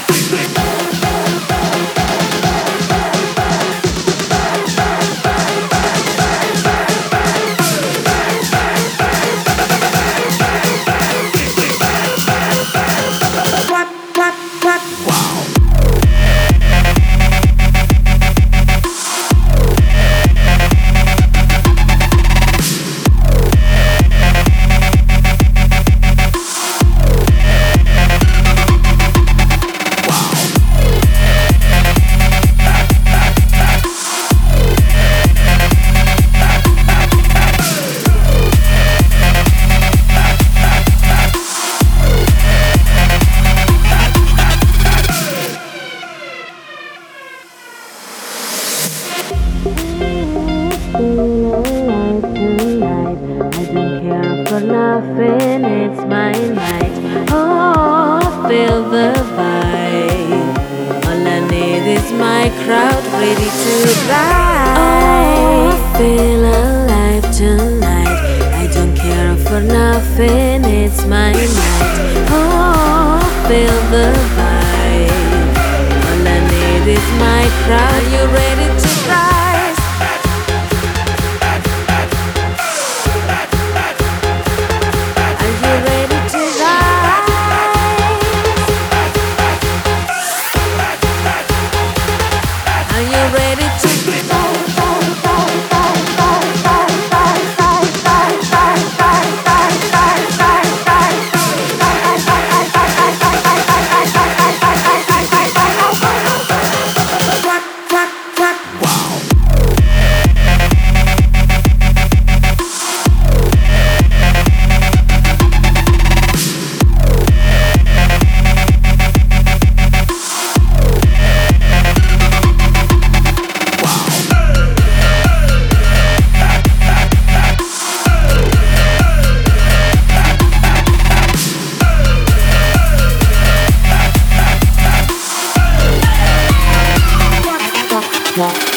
For nothing, it's my night. Oh, feel the vibe. All I need is my crowd ready to ride. Oh, feel alive tonight. I don't care for nothing, it's my night. Oh, feel the vibe. All I need is my crowd. Are you ready to ride? Yeah.